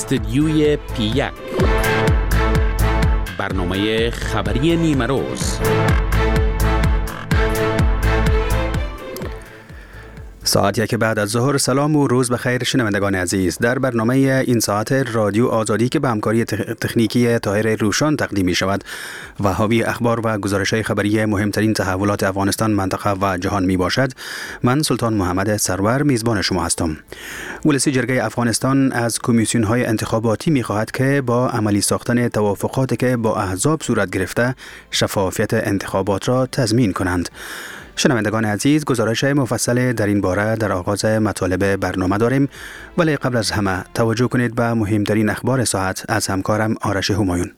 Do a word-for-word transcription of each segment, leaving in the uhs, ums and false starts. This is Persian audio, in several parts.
استدیوی پی یک، برنامه خبری نیمه روز. ساعت یک بعد از ظهر. سلام و روز بخیر شنوندگان عزیز. در برنامه این ساعت رادیو آزادی که به همکاری تکنیکی طاهر روشان تقدیم می شود و حاوی اخبار و گزارش‌های خبری مهمترین تحولات افغانستان، منطقه و جهان می باشد، من سلطان محمد سرور میزبان شما هستم. ولسی جرگه افغانستان از کمیسیون‌های انتخاباتی می خواهد که با عملی ساختن توافقاتی که با احزاب صورت گرفته شفافیت انتخابات را تضمین کنند. شنوندگان عزیز، گزارش مفصل در این باره در آغاز مطالب برنامه داریم، ولی قبل از همه توجه کنید به مهمترین اخبار ساعت از همکارم آرش همایون.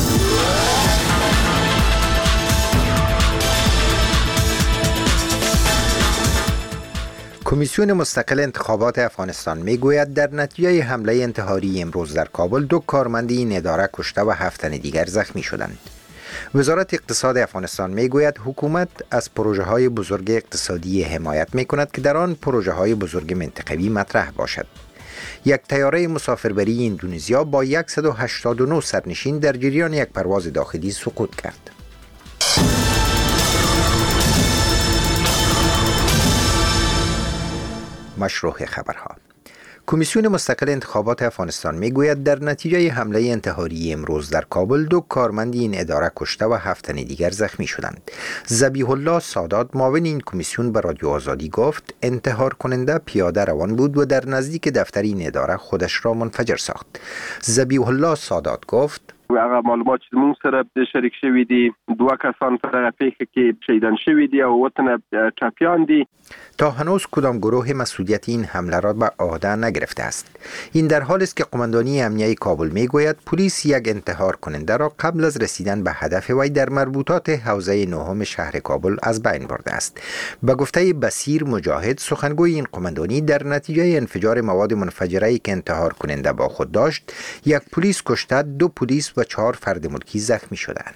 کمیسیون مستقل انتخابات افغانستان میگوید در نتیجه حمله انتحاری امروز در کابل دو کارمند این اداره کشته و هفت تن دیگر زخمی شدند. وزارت اقتصاد افغانستان میگوید حکومت از پروژه های بزرگ اقتصادی حمایت می کند که در آن پروژه های بزرگ منطقوی مطرح باشد. یک طیاره مسافربری اندونزیا با صد و هشتاد و نه سرنشین در جریان یک پرواز داخلی سقوط کرد. مشروع خبرها. کمیسیون مستقل انتخابات افغانستان میگوید در نتیجه حمله انتحاری امروز در کابل دو کارمند این اداره کشته و هفت تن دیگر زخمی شدند. ذبیح الله سادات، معاون این کمیسیون، به رادیو آزادی گفت انتحار کننده پیاده روان بود و در نزدیک دفتر این اداره خودش را منفجر ساخت. ذبیح الله سادات گفت هغه معلومات چې موږ سره شریک شوي دي، دوه کسان په دغه پیښه کې شهیدان شوي دي او وطن ټپیان دي. تا هنوز کدام گروه مسئولیت این حمله را به عهده نگرفته است. این در حالی است که قماندانی امنیه کابل میگوید پلیس یک انتحار کننده را قبل از رسیدن به هدف وی در مربوطات حوزه نهم شهر کابل از بین برده است. به گفته بصیر مجاهد، سخنگوی این قماندانی، در نتیجه انفجار مواد منفجره که انتحار کننده با خود داشت، یک پلیس کشته، دو پلیس و چهار فرد ملکی زخمی شدند.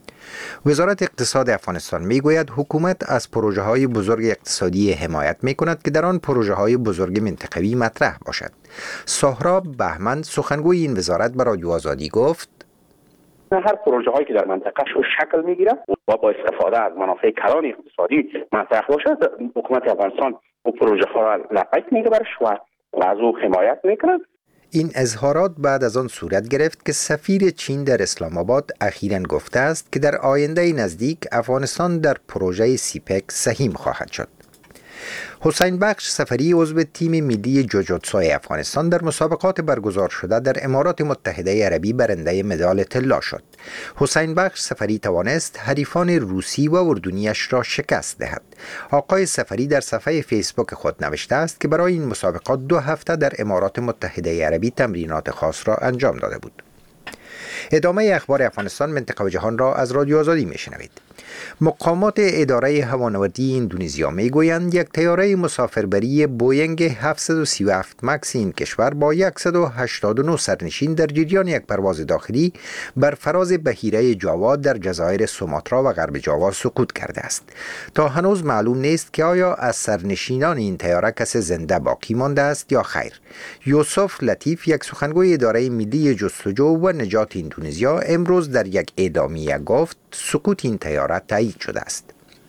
وزارت اقتصاد افغانستان میگوید حکومت از پروژه های بزرگ اقتصادی حمایت می کند که در آن پروژه های بزرگ منطقوی مطرح باشد. سهراب بهمن، سخنگوی این وزارت، به رادیو آزادی گفت هر پروژه هایی که در منطقه شکل میگیره و با استفاده از منافع کلان اقتصادی مطرح باشد، حکومت افغانستان و پروژه ها را لپک میگیرش و از او حمایت میکند. این اظهارات بعد از آن صورت گرفت که سفیر چین در اسلام آباد اخیراً گفته است که در آینده نزدیک افغانستان در پروژه سیپک سهیم خواهد شد. حسین بخش سفری، عضو تیم ملی جوجوتسوی افغانستان، در مسابقات برگزار شده در امارات متحده عربی برنده مدال طلا شد. حسین بخش سفری توانست حریفان روسی و اردنیش را شکست دهد. آقای سفری در صفحه فیسبوک خود نوشته است که برای این مسابقات دو هفته در امارات متحده عربی تمرینات خاص را انجام داده بود. ادامه اخبار افغانستان، منطقه و جهان را از رادیو آزادی میشنوید. مقامات اداره هوانوردی اندونزیا میگویند یک طیاره مسافربری بوینگ هفتصد و سی و هفت مکس این کشور با صد و هشتاد و نه سرنشین در جریان یک پرواز داخلی بر فراز بحیره جاوا در جزایر سوماترا و غرب جاوا سقوط کرده است. تا هنوز معلوم نیست که آیا از سرنشینان این طیاره کسی زنده باقی مانده است یا خیر. یوسف لطیف، یک سخنگوی اداره ملی جستجو و نجات اندونزیا، امروز در یک اعلامیه گفت سقوط این طیاره تایید شده است.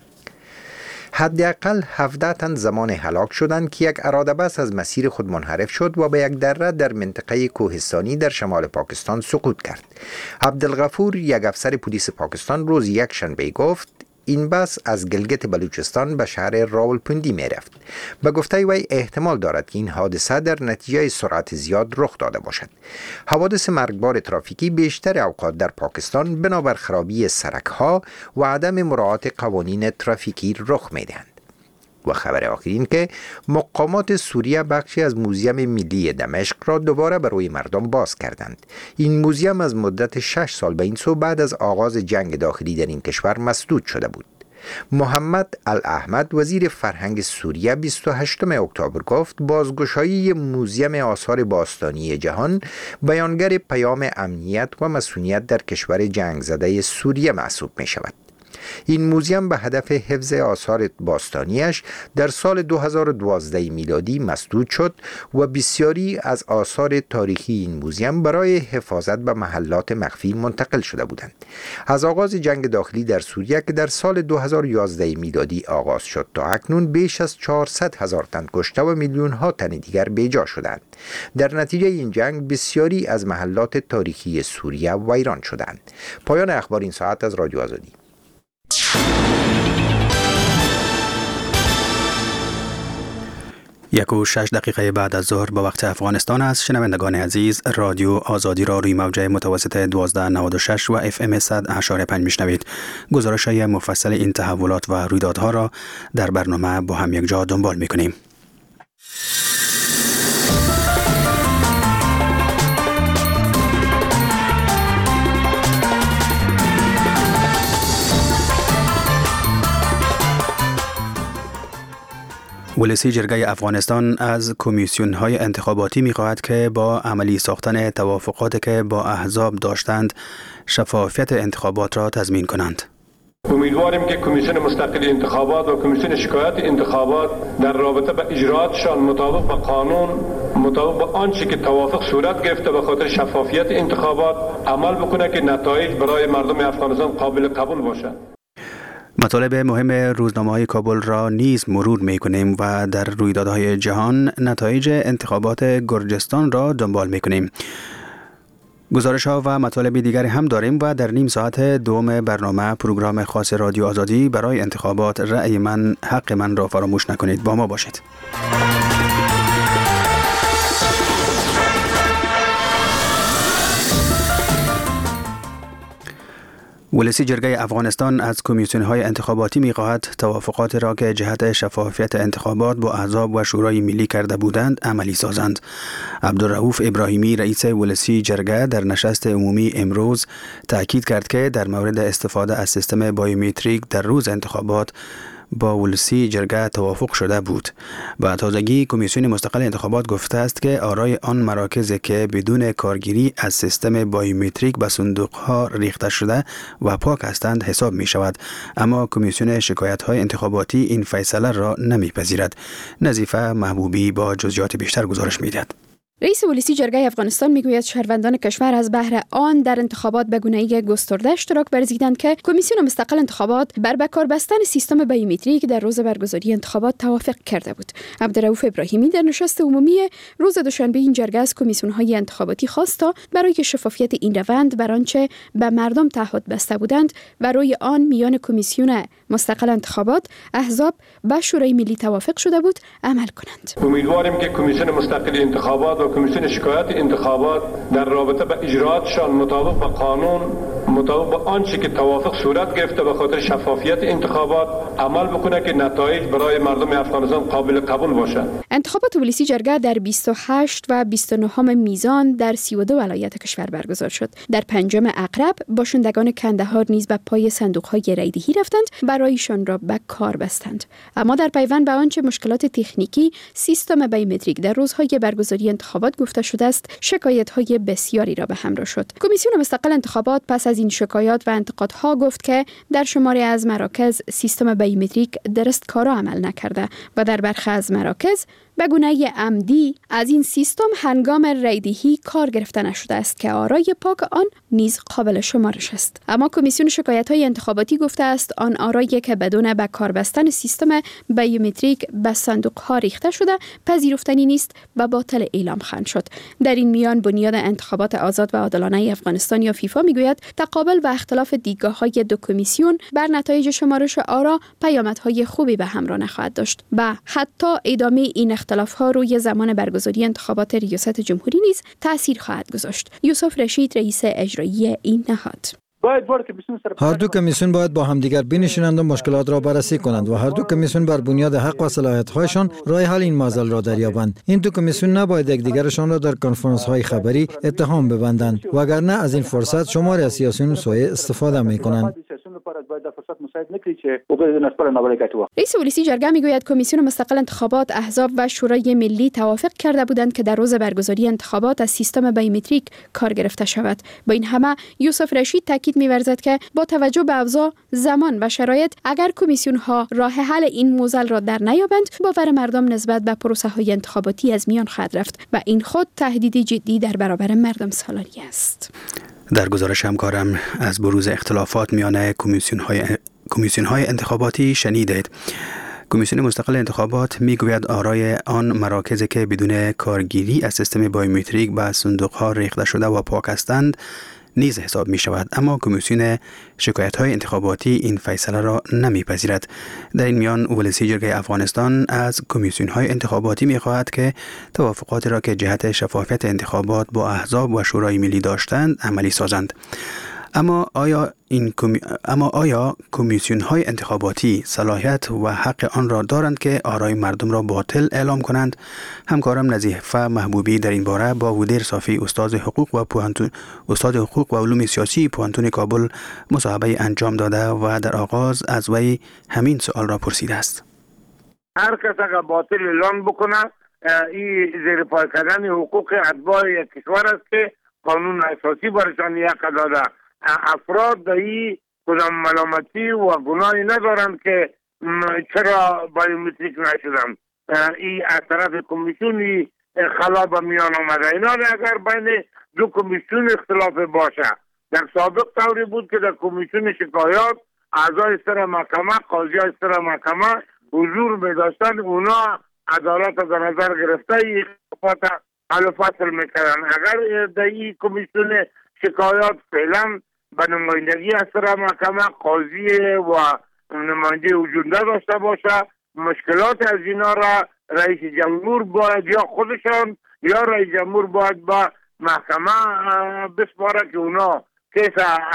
حداقل هفده تن زمان هلاک شدند که یک اراده بس از مسیر خود منحرف شد و به یک دره در منطقه کوهستانی در شمال پاکستان سقوط کرد. عبدالغفور، یک افسر پلیس پاکستان، روز یک شنبه گفت این بس از گلگت بلوچستان به شهر راولپندی می رفت. به گفته وی احتمال دارد که این حادثه در نتیجه سرعت زیاد رخ داده باشد. حوادث مرگبار ترافیکی بیشتر اوقات در پاکستان بنابر خرابی سرک‌ها و عدم مراعات قوانین ترافیکی رخ می دهند. و خبر آخرین که مقامات سوریه بخشی از موزیم ملی دمشق را دوباره به روی مردم باز کردند. این موزیم از مدت شش سال به این سو بعد از آغاز جنگ داخلی در این کشور مسدود شده بود. محمد الاحمد، وزیر فرهنگ سوریه، بیست و هشتم اکتبر گفت بازگشایی موزیم آثار باستانی جهان بیانگر پیام امنیت و مسئولیت در کشور جنگ زده سوریه محسوب می شود. این موزیم به هدف حفظ آثار باستانیش در سال دو هزار و دوازده میلادی مسدود شد و بسیاری از آثار تاریخی این موزیم برای حفاظت به محلات مخفی منتقل شده بودند. از آغاز جنگ داخلی در سوریه که در سال دو هزار و یازده میلادی آغاز شد تا اکنون بیش از چهارصد هزار تن کشته و میلیون ها تن دیگر بیجا شدند. در نتیجه این جنگ بسیاری از محلات تاریخی سوریه ویران شدند. پایان اخبار این ساعت از رادیو آزادی. یک و شش دقیقه بعد از ظهر به وقت افغانستان است. شنوندگان عزیز، رادیو آزادی را روی موجه متوسط دوازده نود و شش و اف ام صد اشاره پنج میشنوید. گزارش های مفصل این تحولات و رویدادها را در برنامه با هم یک جا دنبال میکنیم. ولسی جرگه افغانستان از کمیسیون های انتخاباتی می خواهد که با عملی ساختن توافقاتی که با احزاب داشتند شفافیت انتخابات را تضمین کنند. امیدواریم که کمیسیون مستقل انتخابات و کمیسیون شکایت انتخابات در رابطه با اجراتشان مطابق با قانون، مطابق با آنچه که توافق صورت گرفته به خاطر شفافیت انتخابات عمل بکنه که نتایج برای مردم افغانستان قابل قبول باشد. مطالب مهم روزنامه‌های کابل را نیز مرور می‌کنیم و در رویدادهای جهان نتایج انتخابات گرجستان را دنبال می‌کنیم. گزارش‌ها و مطالب دیگری هم داریم و در نیم ساعت دوم برنامه پروگرام خاص رادیو آزادی برای انتخابات رأی من حق من را فراموش نکنید. با ما باشید. ولسی جرگه افغانستان از کمیسیون های انتخاباتی می خواهد توافقات را که جهت شفافیت انتخابات با احزاب و شورای ملی کرده بودند عملی سازند. عبدالرؤوف ابراهیمی رئیس ولسی جرگه در نشست عمومی امروز تاکید کرد که در مورد استفاده از سیستم بایومتریک در روز انتخابات با ولسی جرگه توافق شده بود و تازگی کمیسیون مستقل انتخابات گفته است که آرای آن مراکز که بدون کارگیری از سیستم بایومتریک به صندوق‌ها ریخته شده و پاک هستند حساب می شود، اما کمیسیون شکایت‌های انتخاباتی این فیصله را نمی‌پذیرد. نظیفه محبوبی با جزئیات بیشتر گزارش می‌دهد. رئیس ولسی جرگه افغانستان میگوید شهروندان کشور از بهر آن در انتخابات به گونه‌ای گسترده اشتراک ورزیدند که کمیسیون مستقل انتخابات بر بکار بستن سیستم بایومتریک در روز برگزاری انتخابات توافق کرده بود. عبدالرؤوف ابراهیمی در نشست عمومی روز دوشنبه این جرگه از کمیسیون‌های انتخاباتی خواست تا برای شفافیت این روند بر آنچه به مردم تعهد بسته بودند و روی آن میان کمیسیون مستقل انتخابات، احزاب و شورای ملی توافق شده بود عمل کنند. امیدواریم که کمیسیون مستقل انتخابات و کمیسیون شکایت انتخابات در رابطه با اجراتشان مطابق با قانون، مطابق با آنچه که توافق صورت گرفته به خاطر شفافیت انتخابات عمل بکنه که نتایج برای مردم افغانستان قابل قبول باشد. انتخابات ولسی جرگه در بیست و هشت و بیست و نه میزان در سی و دو ولایت کشور برگزار شد. در پنجم عقرب باشندگان کندهار نیز به پای صندوق‌های رایدهی رفتند، برایشان را به کار بستند. اما در پیوند به آنچه مشکلات تکنیکی سیستم بایومتریک در روزهای برگزاری انتخابات گفته شده است، شکایت‌های بسیاری را به همراه شد. کمیسیون مستقل انتخابات پس از این شکایات و انتقادها گفت که در شماری از مراکز سیستم بایومتریک درست کارا عمل نکرده و در برخی از مراکز به گونه عمدی از این سیستم هنگام رایدهی کار گرفته نشده است که آرای پاک آن نیز قابل شمارش است. اما کمیسیون شکایت‌های انتخاباتی گفته است آن آرایی که بدون به کار بستن سیستم بایومتریک به صندوق‌ها ریخته شده پذیرفتنی نیست و باطل اعلام خواهد شد. در این میان بنیاد انتخابات آزاد و عادلانه افغانستان یا فیفا میگوید تقابل و اختلاف دیدگاه‌های دو کمیسیون بر نتایج شمارش آرا پیامدهای خوبی به همراه نخواهد داشت و حتی ادامه این اختلاف‌ها روی زمان برگزاری انتخابات ریاست جمهوری نیز تأثیر خواهد گذاشت. یوسف رشید رئیس اجرایی این نهاد: هر دو کمیسیون باید با همدیگر بنشینند و مشکلات را بررسی کنند و هر دو کمیسیون بر بنیاد حق و صلاحیت‌هایشان راه حل این معضل را دریابند. این دو کمیسیون نباید یکدیگرشان را در کنفرانس‌های خبری اتهام ببندند، وگرنه از این فرصت شماری از سیاسیون سوء استفاده می‌کنند. لپاره باید د فرصت مساعد نکړي چې وګړي د نسبت نابرابری ګټو. رئیس ولسی جرګه میگوید کمیسیون مستقل انتخابات، احزاب و شورای ملی توافق کرده بودند که در روز برگزاری انتخابات از سیستم بیومتریک کار گرفته شود. با این همه یوسف رشید تاکید می‌ورزد که با توجه به اوضاع، زمان و شرایط اگر کمیسیون ها راه حل این معضل را در نیابند، باور مردم نسبت به پروسه های انتخاباتی از میان خواهد رفت و این خود تهدید جدی در برابر مردم سالاری است. در گزارش همکارم از بروز اختلافات میان کمیسیون های کمیسیون های انتخاباتی شنیدید. کمیسیون مستقل انتخابات میگوید آرای آن مراکزی که بدون کارگیری از سیستم بایومتریک به صندوق ها ریخته شده و پاک هستند نیز حساب می شود، اما کمیسیون شکایت های انتخاباتی این فیصله را نمیپذیرد. در این میان ولسی جرگه افغانستان از کمیسیون های انتخاباتی می خواهد که توافقاتی را که جهت شفافیت انتخابات با احزاب و شورای ملی داشتند عملی سازند. اما آیا این کمی... اما آیا کمیسیون های انتخاباتی صلاحیت و حق آن را دارند که آرای مردم را باطل اعلام کنند؟ همکارم نظیفه محبوبی در این باره با ودیر صافی استاد حقوق و پوهنتون استاد حقوق و علوم سیاسی پوهنتون کابل مصاحبه انجام داده و در آغاز از وی همین سوال را پرسیده است. هر کس اگر باطل اعلام بکنه این زیر پای کردن حقوق اتباع یک کشور است که قانون اساسی برشان یک داده. افراد در این کدام ملامتی و گناهی ندارند که چرا بایومتریک نشدند. این از طرف کمیسیونی خلا به میان آمده. اینا اگر بین دو کمیسیون اختلاف باشه، در سابق طوری بود که در کمیسیون شکایات اعضای سر محکمه، قاضی های سر محکمه حضور می داشتن، اونا عدالت در نظر گرفته این اختلافات حل و فصل میکردن. اگر در این کمیسیون شکایات فعلا به نمایندگی از سر محکمه، قاضی و نماینده وجود داشته باشه، مشکلات از اینا را رئیس جمهور باید یا خودشان یا رئیس جمهور باید با محکمه بسپاره که اونا کیس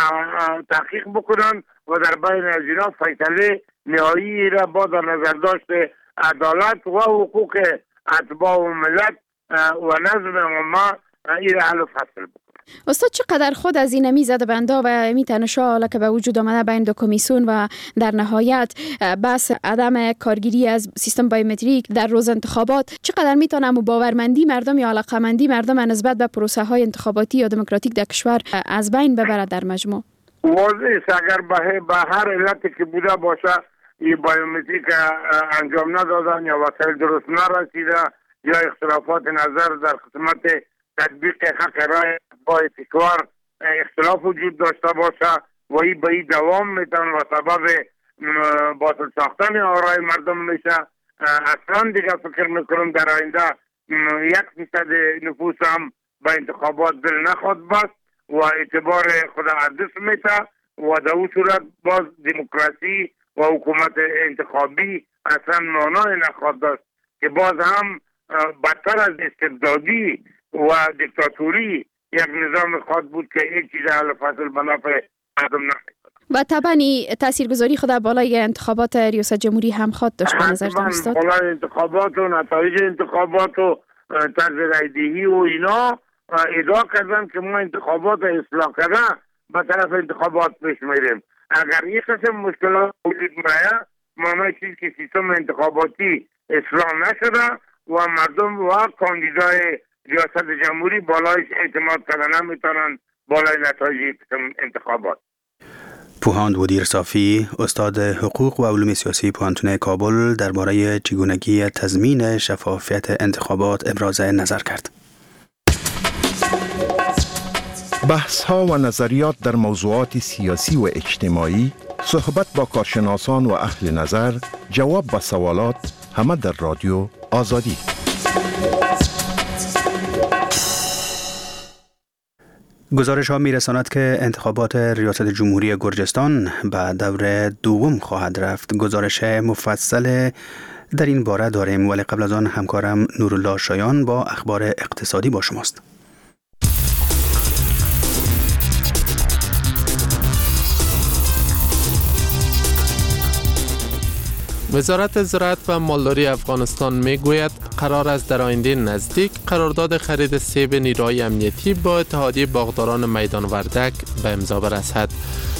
تحقیق بکنن و در بین از اینا فیصله نهایی را با در نظر داشت عدالت و حقوق اتباع و ملت و نظم عامه این حل و فصل بکنن. استاد چقدر خود از این میزد بندا و می تنشا حالا که به وجود آمده بین دو کمیسیون و در نهایت بحث عدم کارگیری از سیستم بایومتریک در روز انتخابات چقدر میتونه باورمندی مردم یا علاقمندی مردم نسبت به پروسه های انتخاباتی یا دموکراتیک در کشور از بین ببرد در مجموع؟ واضح است اگر به هر علتی که بوده باشه این بایومتریک انجام ندادن یا وسایل درست نرسیده یا اختلافات نظر در خدمت تطبیق حق رای با کشور اختلاف وجود داشته باشه و این به این دوام میتن و سبب باطل ساختن آرای مردم میشه. اصلا دیگه فکر میکنم در آینده یک فیصد نفوس هم به انتخابات دل نخواد بست و اعتبار خود عدس میشه و در اون صورت باز دموکراسی و حکومت انتخابی اصلا معنای نخواد داشت که باز هم بدتر از استبدادی و دیکتاتوری یک نظام خود بود که هیچ چیز حل فصل بنافع مردم نخواهد. و طبعا تاثیرگذاری خود بالای انتخابات ریاست جمهوری هم خواهد داشت به نظر استاد؟ بالای انتخابات و نتایج انتخابات و طرز رایدهی و اینا ادعا کردن که ما انتخابات اصلاح کردن به طرف انتخابات پیش میریم. اگر یک قسم مشکلات وجود میاد معنی چیز که سیستم انتخاباتی اصلاح نشده و مردم و کاندیدای ریاست جمهوری بالایش اعتماد کردن نمیتونن بالای نتایج انتخابات. پوهاند ودیر صافی استاد حقوق و علوم سیاسی پوهنتون کابل درباره چگونگی تضمین شفافیت انتخابات ابراز نظر کرد. بحث ها و نظریات در موضوعات سیاسی و اجتماعی، صحبت با کارشناسان و اهل نظر، جواب به سوالات، همه در رادیو آزادی. گزارش ها می رساند که انتخابات ریاست جمهوری گرجستان به دور دوم خواهد رفت. گزارش مفصل در این باره داریم، ولی قبل از آن همکارم نورالله شایان با اخبار اقتصادی با شماست. وزارت زراعت و مالداری افغانستان میگوید قرار است در آینده نزدیک قرارداد خرید سیب نیروهای امنیتی با اتحادیه باغداران میدان وردک به امضا برسد.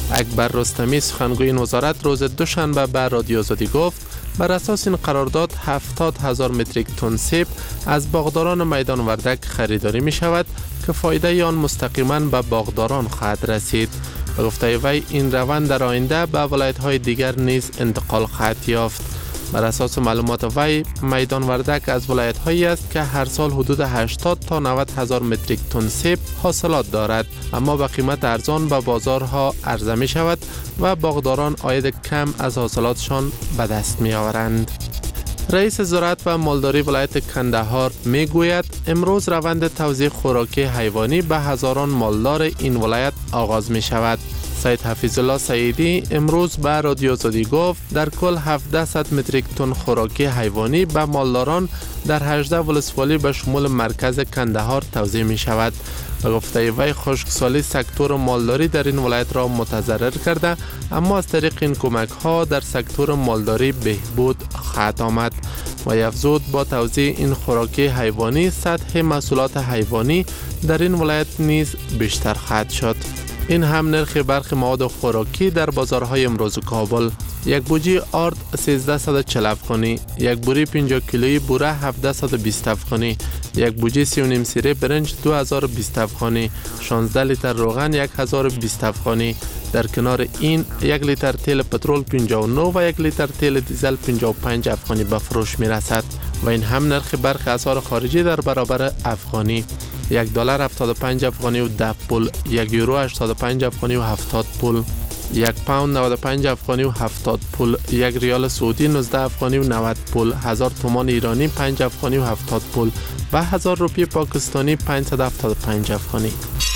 اکبر رستمی سخنگوی این وزارت روز دوشنبه به رادیو آزادی گفت بر اساس این قرارداد هفتاد هزار متریک تن سیب از باغداران میدان وردک خریداری می شود که فایده آن مستقیما به باغداران خواهد رسید. به گفته وی این روند در آینده به ولایت‌های دیگر نیز انتقال خواهد یافت. بر اساس معلومات وی میدان وردک از ولایت‌هایی است که هر سال حدود هشتاد تا نود هزار متریک تن سیب حاصلات دارد، اما به قیمت ارزان به بازارها عرضه می شود و باغداران عاید کم از حاصلاتشان به دست می آورند. رئیس زراعت و مالداری ولایت کندهار می گوید امروز روند توزیع خوراکی حیوانی به هزاران مالدار این ولایت آغاز می شود. سید حفیظ الله سعیدی امروز به رادیو آزادی گفت در کل هفتصد متریک تن خوراکی حیوانی به مالداران در هجده ولسوالی به شمول مرکز کندهار توزیع می شود. به گفته وی خشکسالی سکتور مالداری در این ولایت را متضرر کرده، اما از طریق این کمک ها در سکتور مالداری بهبود خواهد آمد. و افزود با توزیع این خوراکی حیوانی سطح محصولات حیوانی در این ولایت نیز بیشتر خواهد شد. این هم نرخ برخی مواد خوراکی در بازارهای امروز کابل: یک بوجی آرد سیزده و چهل افغانی، یک بوری پنجاه کیلویی بوره هفتصد و بیست افغانی، یک بوجی سی و نیم سیره برنج دو هزار و بیست افغانی، شانزده لیتر روغن یک هزار و بیست افغانی. در کنار این یک لیتر تیل پترول پنجاه و نه و یک لیتر تیل دیزل پنجاه و پنج افغانی به فروش می رسد. و این هم نرخ برخی اسعار خارجی در برابر افغانی: یک دلار هفتاد و پنج افغانی و ده پول، یک یورو هشتاد و پنج افغانی و هفتاد پول، یک پوند نود و پنج افغانی و هفتاد پول، یک ریال سعودی نوزده افغانی و نود پول، هزار تومان ایرانی پنج افغانی و هفتاد پول و هزار روپیه پاکستانی پانصد و هفتاد و پنج افغانی.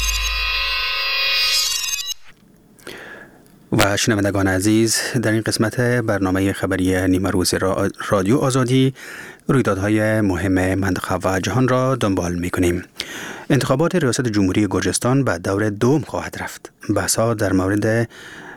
و شنوندگان عزیز، در این قسمت برنامه خبری نیمه روز رادیو آزادی رویدادهای مهم منطقه و جهان را دنبال می کنیم. انتخابات ریاست جمهوری گرجستان به دور دوم خواهد رفت. بحث‌ها در مورد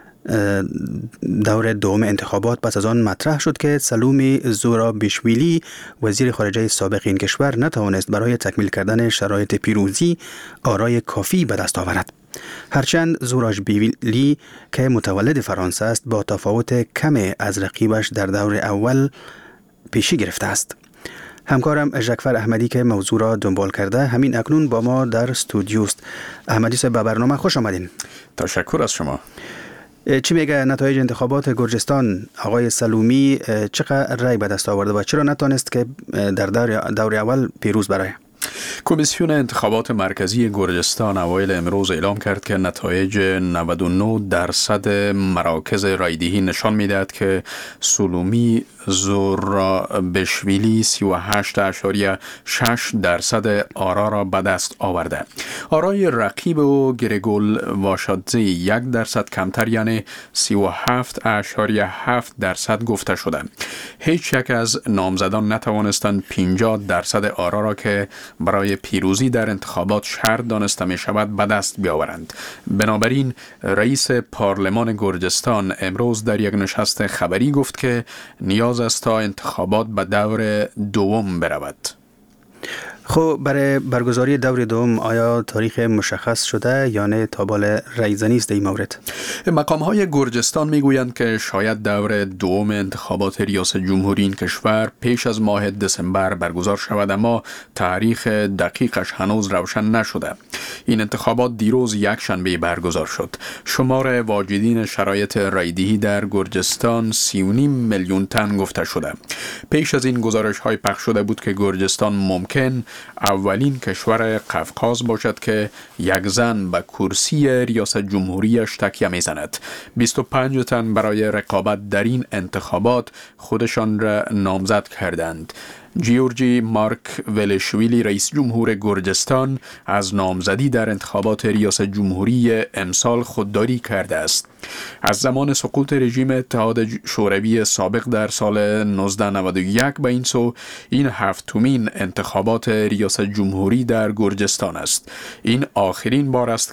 دور دوم انتخابات پس از آن مطرح شد که سلومی زورابیشویلی وزیر خارجه سابق این کشور نتوانست برای تکمیل کردن شرایط پیروزی آرای کافی به دست آورد. هرچند زورابیشویلی که متولد فرانسه است با تفاوت کم از رقیبش در دور اول پیشی گرفته است. همکارم ژکفر احمدی که موضوع را دنبال کرده همین اکنون با ما در استودیو است. احمدی صاحب، به برنامه خوش آمدین. تشکر از شما. چی میگه نتایج انتخابات گرجستان؟ آقای سلومی چقدر رای به دست آورده و چرا نتونست که در دور, دور اول پیروز برای؟ کمیسیون انتخابات مرکزی گرجستان اوایل امروز اعلام کرد که نتایج نود و نه درصد مراکز رایدهی نشان میدهد که سلومی زورابیشویلی سی و هشت اشاریه شش درصد آرا را به دست آورده. آرای رقیب او گریگول واشادزی یک درصد کمتر یعنی سی و هفت اشاریه هفت درصد گفته شده. هیچ یک از نامزدان نتوانستند پنجاه درصد آرا را که برای پیروزی در انتخابات شرط دانسته می شود به دست بیاورند. بنابراین رئیس پارلمان گرجستان امروز در یک نشست خبری گفت که نیاز است تا انتخابات به دور دوم برود. خب برای برگزاری دور دوم آیا تاریخ مشخص شده یا نه تا بال رایزنی است این مورد؟ مقام های گرجستان میگویند که شاید دور دوم انتخابات ریاست جمهوری این کشور پیش از ماه دسامبر برگزار شود، اما تاریخ دقیقش هنوز روشن نشده. این انتخابات دیروز یک شنبه برگزار شد. شمار واجدین شرایط رایدهی در گرجستان سی و نیم میلیون تن گفته شده. پیش از این گزارش های پخش شده بود که گرجستان ممکن اولین کشور قفقاز باشد که یک زن به کرسی ریاست جمهوریش تکیه میزند. بیست و پنج تن برای رقابت در این انتخابات خودشان را نامزد کردند. جیورجی مارک ولشویلی رئیس جمهور گرجستان از نامزدی در انتخابات ریاست جمهوری امسال خودداری کرده است. از زمان سقوط رژیم اتحاد شوروی سابق در سال نوزده نود و یک به این سو این هفتمین انتخابات ریاست جمهوری در گرجستان است. این آخرین بار است که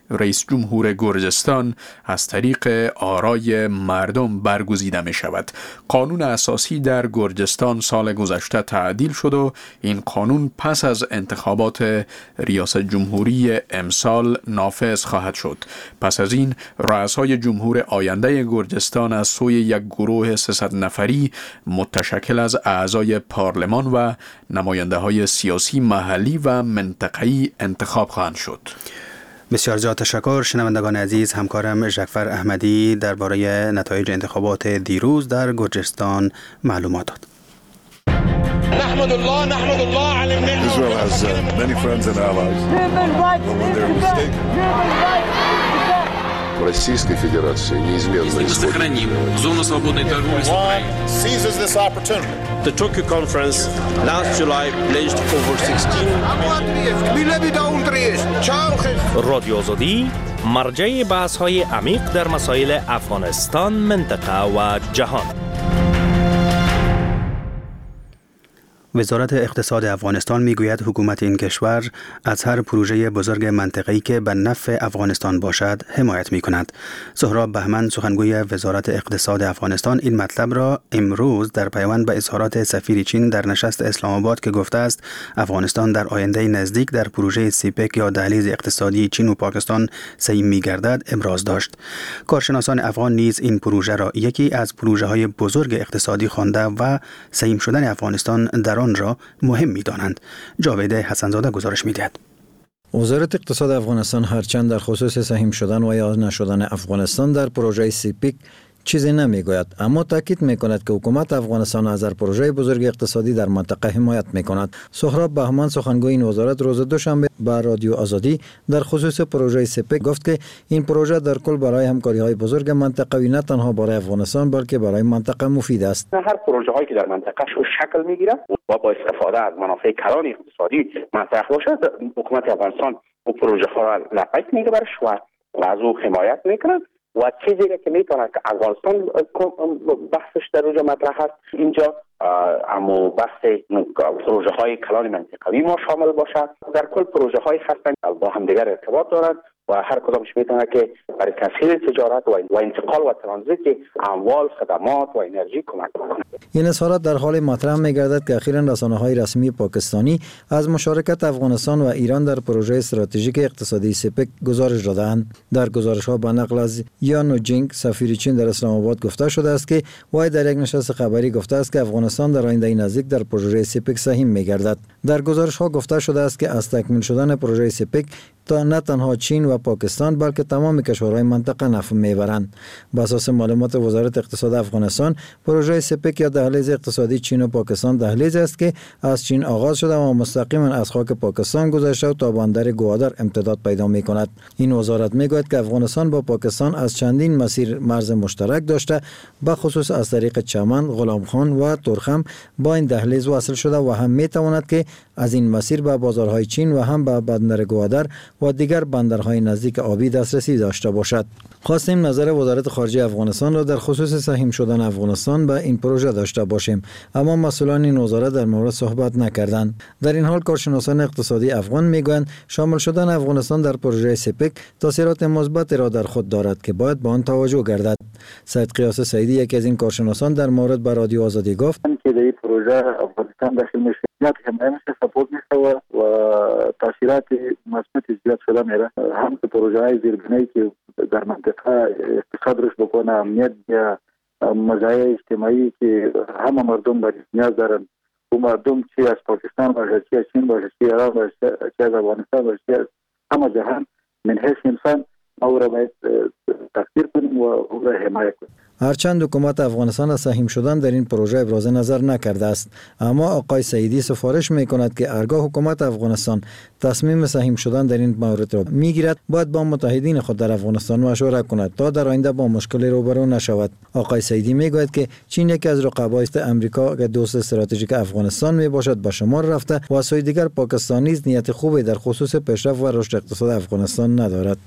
رئیس جمهور گرجستان از طریق آرای مردم برگزیده می شود. قانون اساسی در گرجستان سال گذشته تعدیل شد و این قانون پس از انتخابات ریاست جمهوری امسال نافذ خواهد شد. پس از این رؤسای جمهور آینده گرجستان از سوی یک گروه سیصد نفری متشکل از اعضای پارلمان و نماینده های سیاسی محلی و منطقه‌ای انتخاب خواهند شد. بسیار زیاد تشکر. شنوندگان عزیز، همکارم ژکفر احمدی درباره نتایج انتخابات دیروز در گرجستان معلومات داد. نحمد الله نحمد الله على النعمة. Israel has uh, many friends and allies. When they're mistaken. Российской Федерации неизменно сохраним зону свободной торговли с Украиной. Seizes this opportunity. The Tokyo conference last July pledged over sixteen رادیو آزادی مرجع بحث‌های عمیق در مسائل افغانستان، منطقه و جهان. وزارت اقتصاد افغانستان میگوید حکومت این کشور از هر پروژه بزرگ منطقه‌ای که به نفع افغانستان باشد حمایت می‌کند. سهراب بهمن، سخنگوی وزارت اقتصاد افغانستان، این مطلب را امروز در پیوند به اظهارات سفیر چین در نشست اسلام آباد که گفته است افغانستان در آینده نزدیک در پروژه سیپک یا دهلیز اقتصادی چین و پاکستان سهیم می‌گردد ابراز داشت. کارشناسان افغان نیز این پروژه را یکی از پروژه‌های بزرگ اقتصادی خوانده و سهیم شدن افغانستان در را مهم می دانند. جاوید حسنزاده گزارش می دهد. وزارت اقتصاد افغانستان هرچند در خصوص سهیم شدن و یا نشدن افغانستان در پروژه سیپک چیزی نمیگوید، اما تاکید میکند که حکومت افغانستان از هر پروژه بزرگ اقتصادی در منطقه حمایت میکند. سهراب بهمن، سخنگوی این وزارت، روز دوشنبه با رادیو آزادی در خصوص پروژه سیپک گفت که این پروژه در کل برای همکاری های بزرگ منطقوی نه تنها برای افغانستان بلکه برای منطقه مفید است. هر پروژه هایی که در منطقه شکل میگیره و با استفاده از منافع کلان اقتصادی مطرح باشد، حکومت افغانستان و پروژه ها را لپک میگیره و از او حمایت میکنه. و چیزی که میتونه که افغانستان بحثش در اونجا مطرح هست اینجا، اما بحث پروژه های کلان منطقوی ما شامل باشد. در کل پروژه های هستند با همدیگر ارتباط دارند و هر کدامش میتونه که برای تسهیل تجارت و انتقال و ترانزیت اموال، خدمات و انرژی کمک کنه. این اظهارات در حال مطرح می‌گردد که اخیراً رسانه‌های رسمی پاکستانی از مشارکت افغانستان و ایران در پروژه استراتژیک اقتصادی سیپک گزارش دادند. در گزارش‌ها با نقل از یانو جینگ، سفیر چین در اسلام آباد، گفته شده است که وی در یک نشست خبری گفته است که افغانستان در آینده نزدیک در پروژه سیپک سهیم می‌گردد. در گزارش‌ها گفته شده است که از تکمیل شدن پروژه سیپک تا نه تنها چین و پاکستان بلکه تمام کشورهای منطقه نفع میبرند. بر اساس معلومات وزارت اقتصاد افغانستان، پروژه سیپک یا دهلیز اقتصادی چین و پاکستان دهلیز است که از چین آغاز شده و مستقیما از خاک پاکستان گذشته و تا بندر گوادر امتداد پیدا میکند. این وزارت میگوید که افغانستان با پاکستان از چندین مسیر مرز مشترک داشته، به خصوص از طریق چمن، غلامخان و ترخم با این دهلیز وصل شده و هم میتواند که از این مسیر به بازارهای چین و هم به بندر گوادر و دیگر بندرهای نزدیک آبی دسترسی داشته باشد. خواستیم نظر وزارت خارجه افغانستان را در خصوص سهیم شدن افغانستان به این پروژه داشته باشیم، اما مسئولان این وزارت در مورد صحبت نکردند. در این حال کارشناسان اقتصادی افغان میگویند شامل شدن افغانستان در پروژه سیپک تاثیرات مثبت را در خود دارد که باید به آن توجه گردد. سید قیاس سعیدی، یکی از این کارشناسان، در مورد به رادیو آزادی گفت که در این پروژه افغانستان داخل میشه زیاد حمایت سپورت میشه و تاثیرات مثبت زیاد شده میره. هم پروژه های زیربنایی که در منطقه اقتصاد رشد بکنه، امنیت یا مزایای اجتماعی که همه مردم باید نیاز دارن، و مردم چی از پاکستان باشه، چی از چین باشه، چی ایران باشه، چی از افغانستان باشه، چی از همه جهان، من حیث انسان او را باید تقدیر کنیم و او را حمایت کنیم. هرچند حکومت افغانستان از سهیم شدن در این پروژه ابراز نظر نکرده است، اما آقای سعیدی سفارش میکند که هرگاه حکومت افغانستان تصمیم سهیم شدن در این مورد را میگیرد، باید با متحدین خود در افغانستان مشوره کند تا در آینده با مشکلی روبرو نشود. آقای سعیدی میگوید که چین یکی از رقبای است امریکا که دوست استراتژیک افغانستان میباشد به شمار رفته و از سوی دیگر پاکستان نیز نیت خوبی در خصوص پیشرفت و رشد اقتصاد افغانستان ندارد.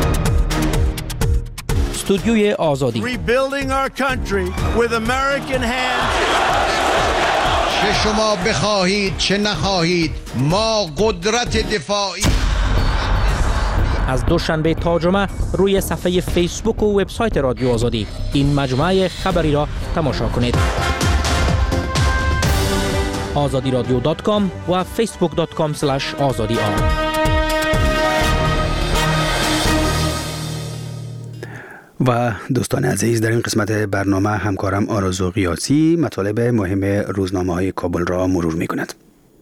استودیوی آزادی. Rebuilding our country with American hands. چه شما بخواهید چه نخواهید، ما قدرت دفاعی از دوشنبه تا جمعه روی صفحه فیسبوک و وبسایت رادیو آزادی این مجموعه خبری را تماشا کنید. آزادی رادیو دات کام و فیسبوک دات کام اسلش آزادی آر. و دوستان عزیز، در این قسمت برنامه همکارم آرزو قیاسی مطالب مهم روزنامه‌های کابل را مرور می‌کند.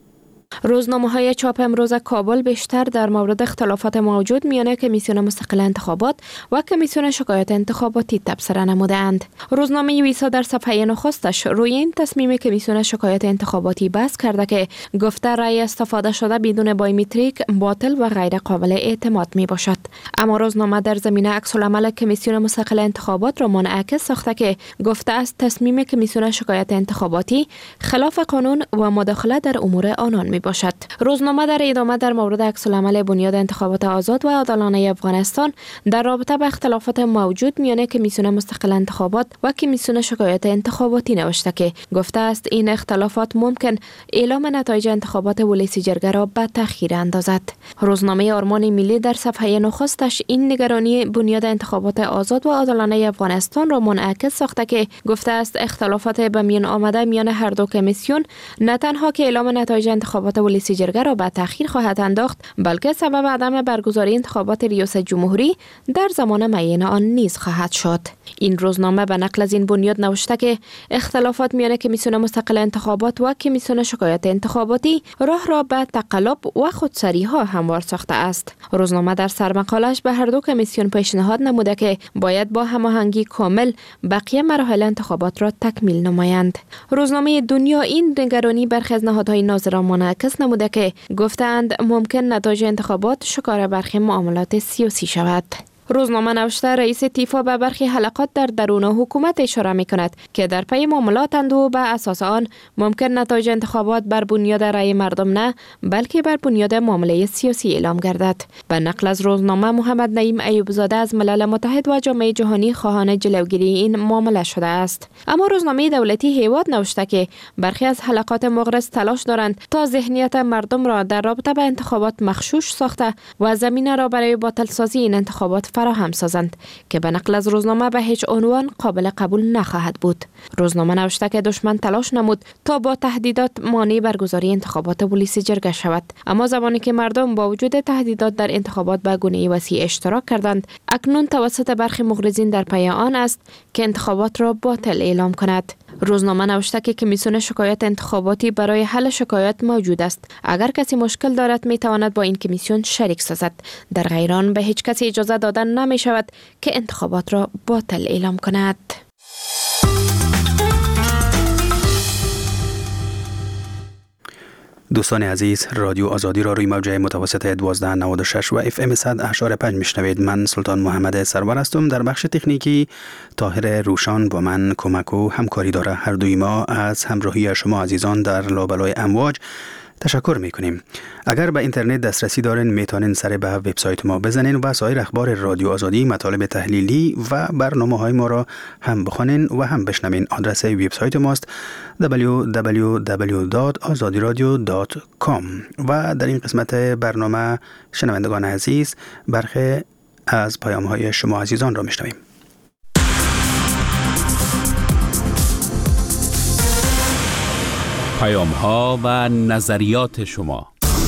روزنامه‌های چاپ امروز کابل بیشتر در مورد اختلافات موجود میان کمیسیون مستقل انتخابات و کمیسیون شکایات انتخاباتی تبصره نمودند. روزنامه ویسا در صفحه نخستش روی این تصمیم کمیسیون شکایات انتخاباتی بحث کرده که گفته رأی استفاده شده بدون بایومتریک باطل و غیر قابل اعتماد می باشد. اما روزنامه در زمینه عکس‌العمل کمیسیون مستقل انتخابات را منعکس ساخته که گفته است تصمیم کمیسیون شکایات انتخاباتی خلاف قانون و مداخله در امور آنان می باشد. روزنامه در ادامه در مورد عکس‌العمل بنیاد انتخابات آزاد و عادلانه افغانستان در رابطه با اختلافات موجود میان کمیسیون مستقل انتخابات و کمیسیون شکایات انتخاباتی نوشته که گفته است این اختلافات ممکن اعلام نتایج انتخابات ولسی جرگه را به تأخیر اندازد. روزنامه آرمان ملی در صفحه نخستش این نگرانی بنیاد انتخابات آزاد و عادلانه افغانستان را منعکس ساخته که گفته است اختلافات به میان آمده میان هر دو کمیسیون نه تنها که اعلام نتایج انتخابات ولسی جرگه را به تأخیر خواهد انداخت، بلکه سبب عدم برگزاری انتخابات ریاست جمهوری در زمان معین آن نیز خواهد شد. این روزنامه به نقل از این بنیاد نوشته که اختلافات میان کمیسیون مستقل انتخابات و کمیسیون شکایات انتخاباتی راه را به تقلب و خودسری ها هموار ساخته است. روزنامه در سرمقالش به هر دو کمیسیون پیشنهاد نموده که باید با هماهنگی کامل بقیه مراحل انتخابات را تکمیل نمایند. روزنامه دنیا این نگرانی برخی از نهادهای ناظران منعکس نموده که گفتند ممکن نتایج انتخابات شکار برخی معاملات سیاسی شود. روزنامه نوشته رئیس تیفا به برخی حلقات در درون حکومت اشاره می کند که در پی معاملاتند و به اساس آن ممکن نتایج انتخابات بر بنیاد رأی مردم نه بلکه بر بنیاد معامله سیاسی اعلام گردد. به نقل از روزنامه محمد نعیم ایوب زاده از ملل متحد و جامعه جهانی خواهان جلوگیری این معامله شده است. اما روزنامه دولتی هیواد نوشته که برخی از حلقات مغرض تلاش دارند تا ذهنیت مردم را در رابطه با انتخابات مغشوش ساخته و زمینه را برای باطل سازی این انتخابات فراهم سازند که به نقل از روزنامه به هیچ عنوان قابل قبول نخواهد بود. روزنامه نوشته که دشمن تلاش نمود تا با تهدیدات مانع برگزاری انتخابات ولسی جرگه شود، اما زمانی که مردم با وجود تهدیدات در انتخابات به گونه وسیع اشتراک کردند، اکنون توسط برخی مغرضین در پی آن است که انتخابات را باطل اعلام کند. روزنامه نوشته که کمیسیون شکایات انتخاباتی برای حل شکایات موجود است. اگر کسی مشکل دارد می تواند با این کمیسیون شریک سازد. در غیر آن به هیچ کسی اجازه دادن نمی شود که انتخابات را باطل اعلام کند. دوستان عزیز، رادیو آزادی را روی موجه متوسط دوازده نود و شش و اف ام صد اعشار پنج میشنوید. من سلطان محمد سرور هستم. در بخش تکنیکی طاهر روشان با من کمک و همکاری داره. هر دوی ما از همراهی شما عزیزان در لابلای امواج تشکر میکنیم. اگر به اینترنت دسترسی دارین میتونین سر به وبسایت ما بزنین و سایر اخبار رادیو آزادی، مطالب تحلیلی و برنامه‌های ما را هم بخونین و هم بشنوین. آدرس وبسایت ماست دبلیو دبلیو دبلیو دات آزادی رادیو دات کام. و در این قسمت برنامه شنوندگان عزیز برخی از پیام‌های شما عزیزان را میشنویم. پیام ها و نظریات شما.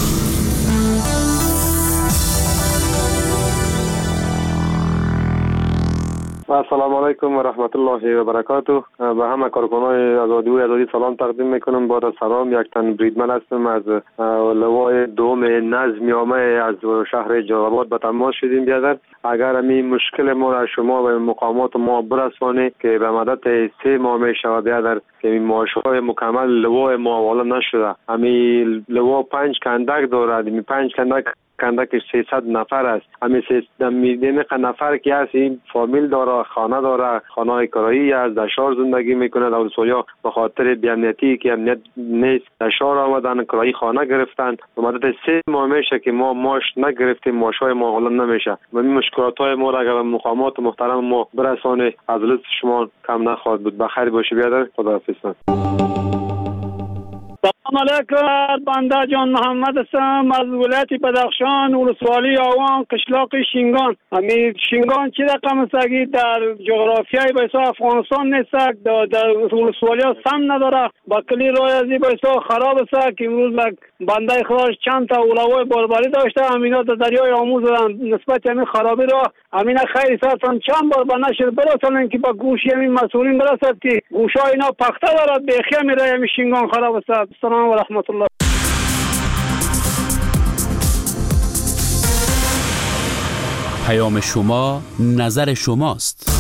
السلام علیکم و رحمت الله و برکاته. به همه کارکنان آزادی و آزادی سلام تقدیم میکنم. با سلام، یک تن بریدمن هستم از لوای دوم نظم عامه از شهر جلال‌آباد به تماس شدیم. بیادر اگر همین مشکل ما را شما و مقامات ما برسانه که به مدت سه ماه می شود بیادر که این معاشهای مکمل لوای ما حالا نشده. همین لوا پنج کندک دارد. این پنج کندک کندکش سیصد نفر است. همین سیصد نفر که هست این فامیل داره، خانه داره، خانه کرایی است، در شهر زندگی میکنه. در سویا به خاطر بی‌امنیتی که امنیت نیست در شهر آمدن، کرایی خانه گرفتن. به مدت سه ماه میشه که ما ماش نگرفتیم، ماشای ما حالا نمیشه. و این مشکلات های ما را اگر مقامات محترم ما برسانه از لطف شما کم نخواهد بود. بخیر باشی بیادر. خداحافظ. سلام سلام علیکم. بنده جان محمد هستم از ولایت بدخشان، ولسوالی آوان، قشلاق شینگان. همین شینگان چی رقم است که در جغرافیای بایسا افغانستان نیست، در ولسوالی ها سم نداره، با کلی رای ازی بایسا خراب است که امروز بنده خداش چند تا اولوای بارباری داشته، همینا در دریای آموز نسبت همین خرابی را همینا خیلی ساعتان چند بار به نشر برسانن که با گوشی همین مسئولین برسد که گوشای اینا پخته دارد، بیخی میره همین شینگان خراب است. السلام و رحمت الله. پیام شما نظر شماست.